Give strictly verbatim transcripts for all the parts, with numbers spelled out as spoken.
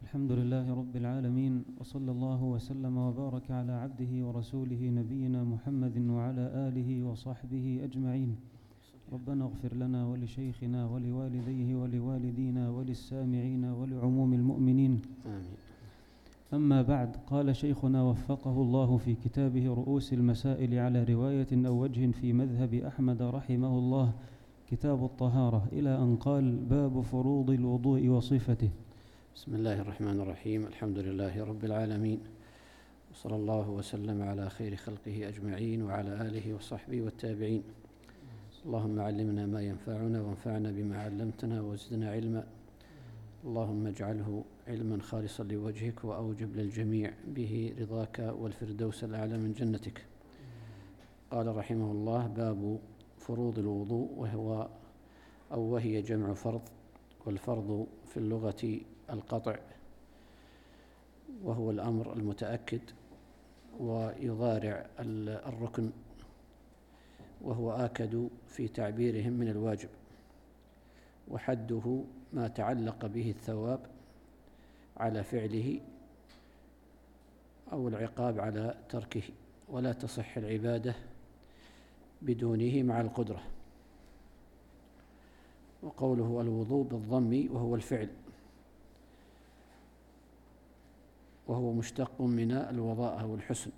الحمد لله رب العالمين، وصلى الله وسلم وبارك على عبده ورسوله نبينا محمد وعلى آله وصحبه أجمعين. ربنا اغفر لنا ولشيخنا ولوالديه ولوالدينا وللسامعين ولعموم المؤمنين، آمين. أما بعد، قال شيخنا وفقه الله في كتابه رؤوس المسائل على رواية أو وجه في مذهب أحمد رحمه الله، كتاب الطهارة، إلى أن قال: باب فروض الوضوء وصفته. بسم الله الرحمن الرحيم. الحمد لله رب العالمين، وصلى الله وسلم على خير خلقه أجمعين وعلى آله وصحبه والتابعين. اللهم علمنا ما ينفعنا وانفعنا بما علمتنا وزدنا علما. اللهم اجعله علما خالصا لوجهك وأوجب للجميع به رضاك والفردوس الأعلى من جنتك. قال رحمه الله: باب فروض الوضوء، وهو أو وهي جمع فرض، والفرض في اللغة القطع، وهو الأمر المتأكد، ويضارع الركن، وهو آكد في تعبيرهم من الواجب، وحده ما تعلق به الثواب على فعله أو العقاب على تركه، ولا تصح العبادة بدونه مع القدرة. وقوله الوضوء بالضم وهو الفعل، وهو مشتق من الوضاءة والحسن،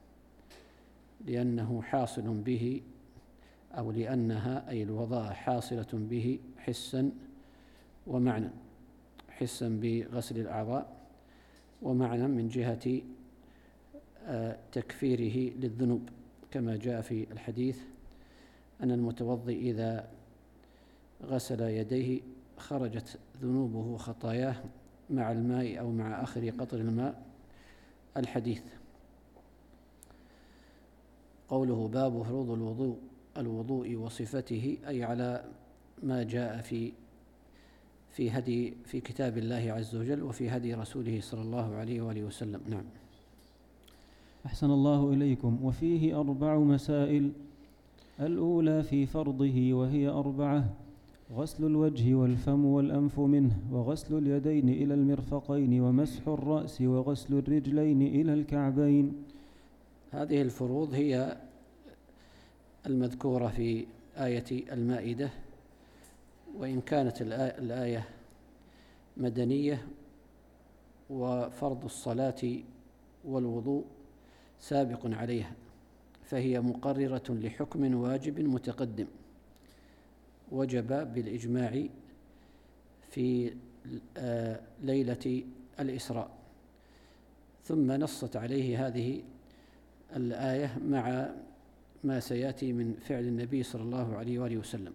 لأنه حاصل به، أو لأنها أي الوضاءة حاصلة به حسا ومعنى، حسا بغسل الأعضاء، ومعنى من جهة تكفيره للذنوب، كما جاء في الحديث أن المتوضئ إذا غسل يديه خرجت ذنوبه وخطاياه مع الماء أو مع آخر قطر الماء، الحديث. قوله باب فروض الوضوء الوضوء وصفته، أي على ما جاء في في هدي في كتاب الله عز وجل وفي هدي رسوله صلى الله عليه وآله وسلم. نعم. أحسن الله إليكم. وفيه أربع مسائل. الأولى في فرضه، وهي أربعة: غسل الوجه والفم والأنف منه، وغسل اليدين إلى المرفقين، ومسح الرأس، وغسل الرجلين إلى الكعبين. هذه الفروض هي المذكورة في آية المائدة، وإن كانت الآية مدنية، وفرض الصلاة والوضوء سابق عليها، فهي مقررة لحكم واجب متقدم وجب بالإجماع في ليلة الإسراء، ثم نصت عليه هذه الآية مع ما سيأتي من فعل النبي صلى الله عليه وآله وسلم.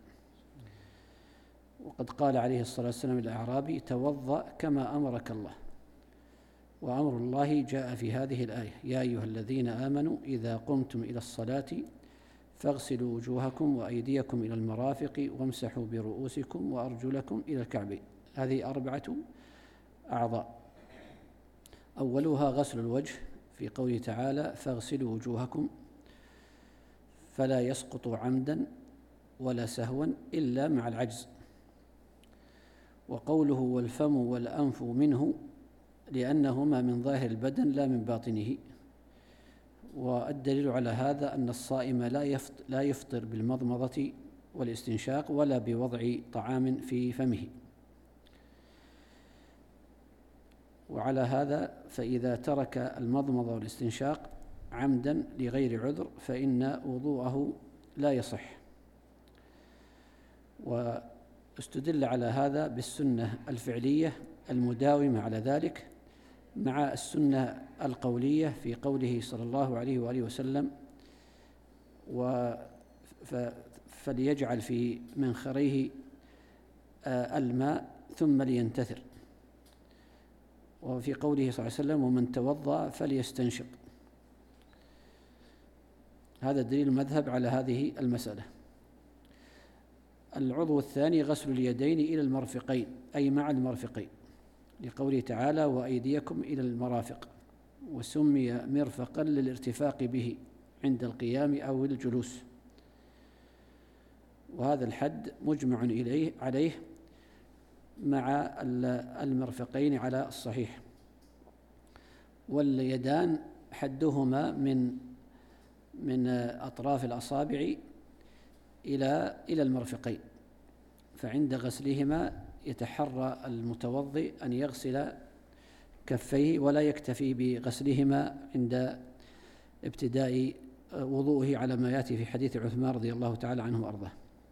وقد قال عليه الصلاة والسلام للأعرابي: توضأ كما أمرك الله. وأمر الله جاء في هذه الآية: يا أيها الذين آمنوا إذا قمتم إلى الصلاة فاغسلوا وجوهكم وأيديكم إلى المرافق وامسحوا برؤوسكم وأرجلكم إلى الكعبين. هذه أربعة أعضاء. أولها غسل الوجه، في قوله تعالى: فاغسلوا وجوهكم، فلا يسقط عمدا ولا سهوا إلا مع العجز. وقوله والفم والأنف منه، لأنهما من ظاهر البدن لا من باطنه. والدليل على هذا أن الصائم لا يفطر بالمضمضة والاستنشاق ولا بوضع طعام في فمه. وعلى هذا فإذا ترك المضمضة والاستنشاق عمدا لغير عذر فإن وضوءه لا يصح. واستدل على هذا بالسنة الفعلية المداومة على ذلك، مع السنة القولية في قوله صلى الله عليه وآله وسلم: فليجعل في منخريه الماء ثم لينتثر. وفي قوله صلى الله عليه وسلم: ومن توضأ فليستنشق. هذا دليل المذهب على هذه المسألة. العضو الثاني غسل اليدين إلى المرفقين، أي مع المرفقين، لقوله تعالى: وأيديكم إلى المرافق، وسمي مرفقا للارتفاق به عند القيام أو الجلوس. وهذا الحد مجمع إليه عليه مع المرفقين على الصحيح. واليدان حدهما من من أطراف الأصابع إلى إلى المرفقين، فعند غسلهما يتحرى المتوضئ أن يغسل كفيه ولا يكتفي بغسلهما عند ابتداء وضوءه على ما يأتي في حديث عثمان رضي الله تعالى عنه وأرضاه.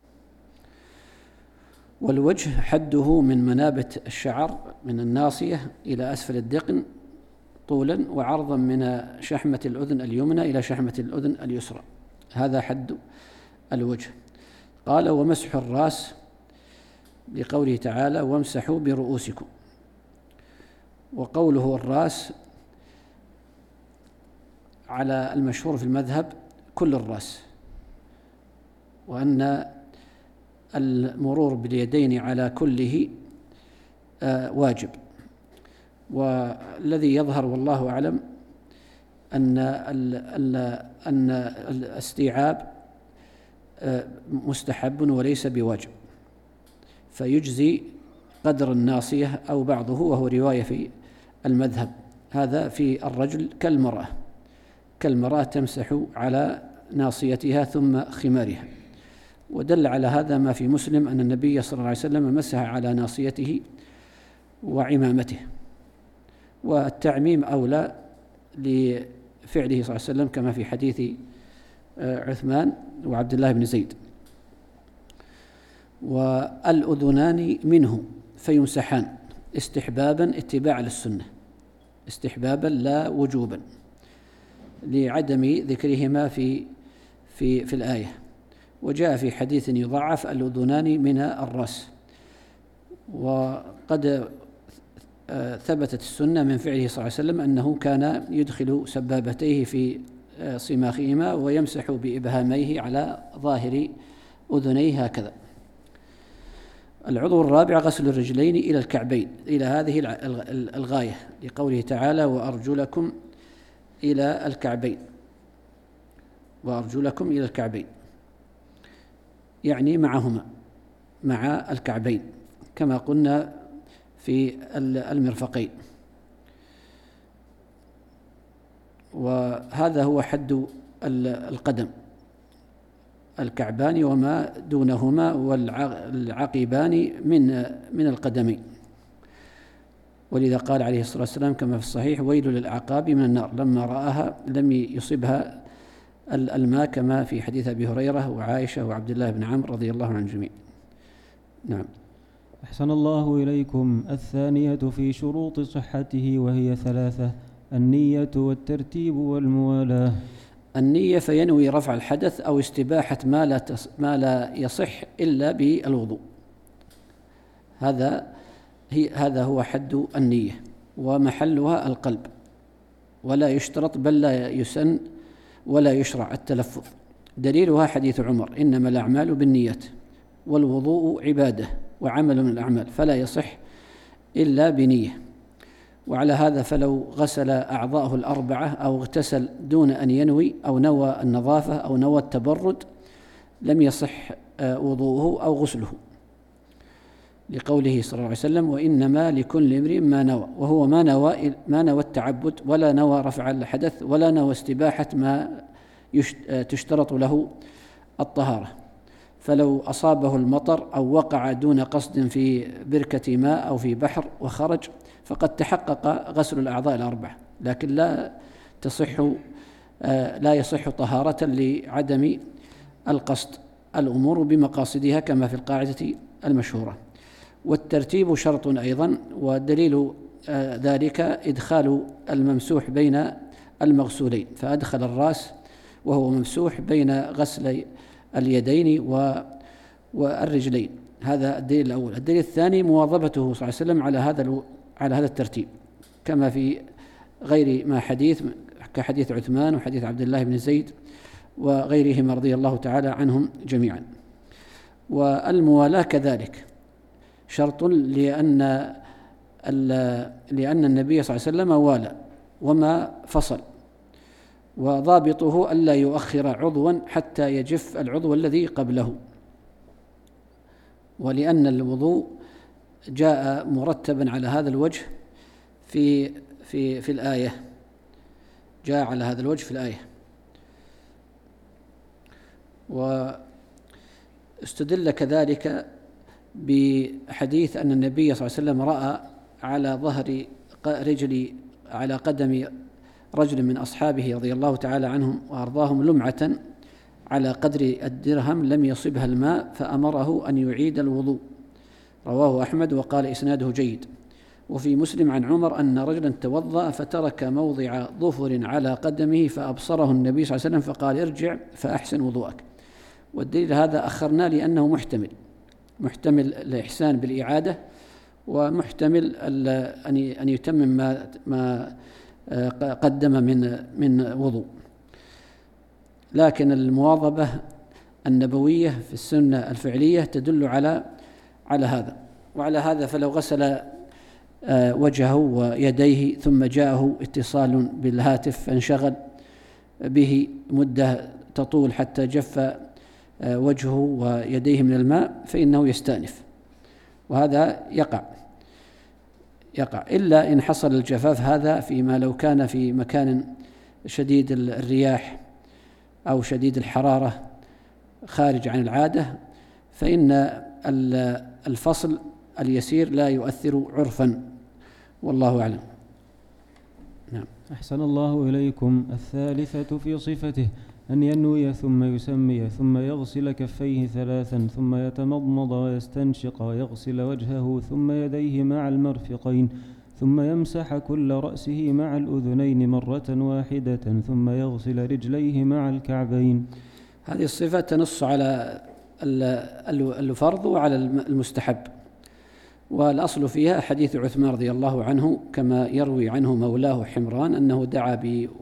والوجه حده من منابت الشعر من الناصية إلى أسفل الدقن طولا وعرضا من شحمة الأذن اليمنى إلى شحمة الأذن اليسرى، هذا حد الوجه. قال ومسح الرأس لقوله تعالى وامسحوا برؤوسكم، وقوله الرأس على المشهور في المذهب كل الرأس، وأن المرور باليدين على كله واجب. والذي يظهر والله أعلم أن أن الاستيعاب مستحب وليس بواجب، فيجزي قدر الناصية أو بعضه، وهو رواية في المذهب. هذا في الرجل كالمرأة كالمرأة تمسح على ناصيتها ثم خمارها. ودل على هذا ما في مسلم أن النبي صلى الله عليه وسلم مسح على ناصيته وعمامته، والتعميم أولى لفعله صلى الله عليه وسلم كما في حديث عثمان وعبد الله بن زيد. والأذنان منه فيمسحان استحبابا اتباعا للسنة، استحبابا لا وجوبا، لعدم ذكرهما في في في الآية. وجاء في حديث يضعف الأذنان من الرأس. وقد ثبتت السنة من فعله صلى الله عليه وسلم أنه كان يدخل سبابتيه في صماخهما ويمسح بإبهاميه على ظاهر أذنيه هكذا. العضو الرابع غسل الرجلين إلى الكعبين، إلى هذه الغاية، لقوله تعالى وأرجلكم إلى الكعبين، وأرجلكم إلى الكعبين، يعني معهما مع الكعبين كما قلنا في المرفقين. وهذا هو حد القدم، الكعبان وما دونهما والعقبان من من القدمين. ولذا قال عليه الصلاة والسلام كما في الصحيح ويل للأعقاب من النار، لما رآها لم يصبها الماء، كما في حديث أبي هريرة وعائشة وعبد الله بن عمرو رضي الله عن الجميع. نعم. أحسن الله إليكم. الثانية في شروط صحته وهي ثلاثة: النية والترتيب والموالاة. النية فينوي رفع الحدث أو استباحة ما لا ما لا يصح إلا بالوضوء، هذا هي هذا هو حد النية، ومحلها القلب، ولا يشترط بل لا يسن ولا يشرع التلفظ. دليلها حديث عمر إنما الأعمال بالنيات، والوضوء عبادة وعمل من الأعمال فلا يصح إلا بنية. وعلى هذا فلو غسل أعضاءه الأربعة أو اغتسل دون أن ينوي أو نوى النظافة أو نوى التبرد لم يصح وضوءه أو غسله، لقوله صلى الله عليه وسلم وإنما لكل امرئ ما نوى، وهو ما نوى ما نوى التعبد ولا نوى رفع الحدث ولا نوى استباحة ما تشترط له الطهارة. فلو أصابه المطر أو وقع دون قصد في بركة ماء أو في بحر وخرج فقد تحقق غسل الأعضاء الأربعة، لكن لا تصح لا يصح طهارة لعدم القصد، الأمور بمقاصدها كما في القاعدة المشهورة. والترتيب شرط أيضا، ودليل ذلك إدخال الممسوح بين المغسولين، فأدخل الرأس وهو ممسوح بين غسل اليدين والرجلين، هذا الدليل الأول. الدليل الثاني مواظبته صلى الله عليه وسلم على هذا على هذا الترتيب، كما في غير ما حديث كحديث عثمان وحديث عبد الله بن زيد وغيرهم رضي الله تعالى عنهم جميعا. والموالاة كذلك شرط، لأن لأن النبي صلى الله عليه وسلم والى وما فصل، وضابطه ألا يؤخر عضوا حتى يجف العضو الذي قبله، ولأن الوضوء جاء مرتبا على هذا الوجه في في في الآية جاء على هذا الوجه في الآية. واستدل كذلك بحديث أن النبي صلى الله عليه وسلم رأى على ظهر رجل على قدم رجل من أصحابه رضي الله تعالى عنهم وأرضاهم لمعة على قدر الدرهم لم يصبها الماء فأمره أن يعيد الوضوء. رواه أحمد وقال إسناده جيد. وفي مسلم عن عمر أن رجلا توضأ فترك موضع ظفر على قدمه فأبصره النبي صلى الله عليه وسلم فقال ارجع فأحسن وضوءك. والدليل هذا أخرنا لأنه محتمل محتمل الإحسان بالإعادة، ومحتمل أن يتمم ما ما قدم من من وضوء. لكن المواظبة النبوية في السنة الفعلية تدل على على هذا. وعلى هذا فلو غسل وجهه ويديه ثم جاءه اتصال بالهاتف فانشغل به مدة تطول حتى جف وجهه ويديه من الماء فإنه يستأنف، وهذا يقع يقع إلا إن حصل الجفاف هذا فيما لو كان في مكان شديد الرياح أو شديد الحرارة خارج عن العادة، فإن الفصل اليسير لا يؤثر عرفا، والله أعلم. نعم. أحسن الله إليكم. الثالثة في صفته أن ينوي ثم يسمي ثم يغسل كفيه ثلاثا ثم يتمضمض ويستنشق ويغسل وجهه ثم يديه مع المرفقين ثم يمسح كل رأسه مع الأذنين مرة واحدة ثم يغسل رجليه مع الكعبين. هذه الصفة تنص على الفرض وعلى المستحب، والأصل فيها حديث عثمان رضي الله عنه كما يروي عنه مولاه حمران أنه دعا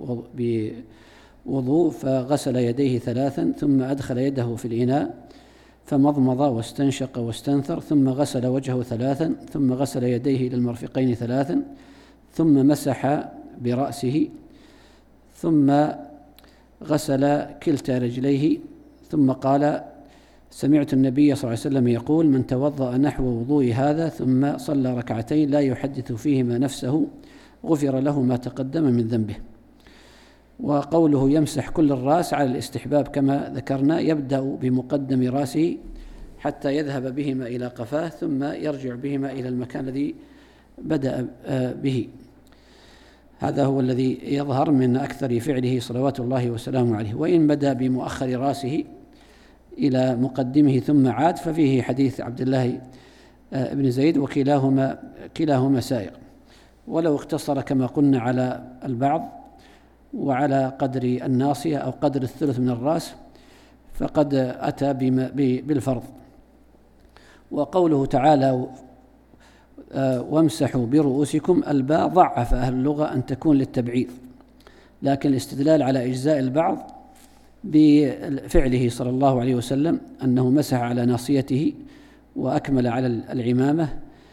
بوضوء فغسل يديه ثلاثا ثم أدخل يده في الإناء فمضمض واستنشق واستنثر ثم غسل وجهه ثلاثا ثم غسل يديه إلى المرفقين ثلاثا ثم مسح برأسه ثم غسل كلتا رجليه ثم قال سمعت النبي صلى الله عليه وسلم يقول من توضأ نحو وضوء هذا ثم صلى ركعتين لا يحدث فيهما نفسه غفر له ما تقدم من ذنبه. وقوله يمسح كل الرأس على الاستحباب كما ذكرنا، يبدأ بمقدم رأسه حتى يذهب بهما إلى قفاه ثم يرجع بهما إلى المكان الذي بدأ به. هذا هو الذي يظهر من أكثر فعله صلوات الله وسلامه عليه. وإن بدأ بمؤخر رأسه إلى مقدمه ثم عاد ففيه حديث عبد الله بن زيد وكلاهما كلاهما سائق. ولو اقتصر كما قلنا على البعض وعلى قدر الناصية أو قدر الثلث من الرأس فقد أتى بالفرض. وقوله تعالى وامسحوا برؤوسكم، الباء ضعف أهل اللغة أن تكون للتبعيض، لكن الاستدلال على إجزاء البعض بفعله صلى الله عليه وسلم أنه مسح على ناصيته وأكمل على العمامة.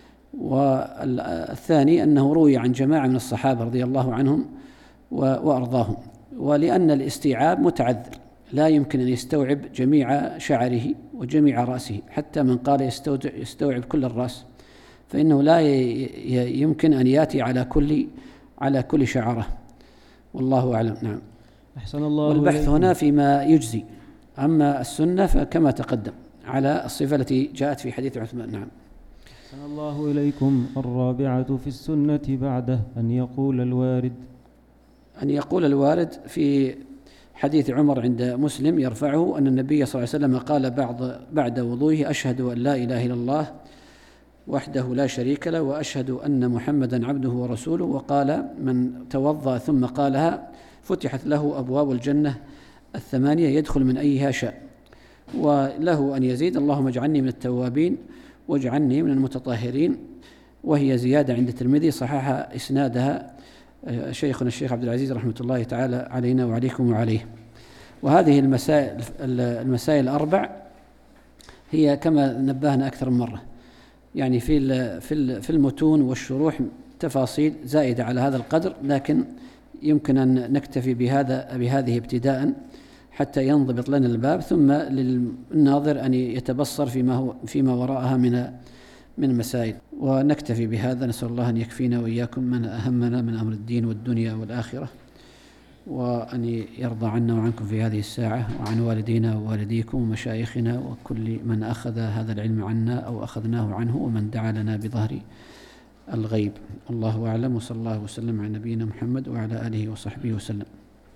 والثاني أنه روي عن جماعة من الصحابة رضي الله عنهم وأرضاهم، ولأن الاستيعاب متعذر لا يمكن أن يستوعب جميع شعره وجميع رأسه، حتى من قال يستوعب كل الرأس فإنه لا يمكن أن يأتي على كل على كل شعره، والله أعلم. نعم. أحسن الله. والبحث هنا فيما يجزي، أما السنة فكما تقدم على الصفة التي جاءت في حديث عثمان. نعم. أحسن الله إليكم. الرابعة في السنة بعده أن يقول الوارد أن يقول الوارد في حديث عمر عند مسلم يرفعه أن النبي صلى الله عليه وسلم قال بعد بعد وضوئه أشهد أن لا إله إلا الله وحده لا شريك له وأشهد أن محمدا عبده ورسوله، وقال من توضأ ثم قالها فتحت له أبواب الجنة الثمانية يدخل من أيها شاء. وله أن يزيد اللهم اجعلني من التوابين واجعلني من المتطهرين، وهي زيادة عند الترمذي صحح إسنادها شيخنا الشيخ عبد العزيز رحمة الله تعالى علينا وعليكم وعليه. وهذه المسائل المسائل الأربع هي كما نبهنا أكثر من مرة، يعني في في المتون والشروح تفاصيل زائدة على هذا القدر، لكن يمكن أن نكتفي بهذا بهذه ابتداء حتى ينضبط لنا الباب، ثم للناظر أن يتبصر فيما هو فيما وراءها من من مسائل. ونكتفي بهذا، نسأل الله أن يكفينا وإياكم من أهمنا من أمر الدين والدنيا والآخرة، وأن يرضى عنا وعنكم في هذه الساعة، وعن والدينا ووالديكم ومشايخنا وكل من أخذ هذا العلم عنا أو أخذناه عنه، ومن دعا لنا بظهر الغيب. الله أعلم، وصلى الله وسلم على نبينا محمد وعلى آله وصحبه وسلم.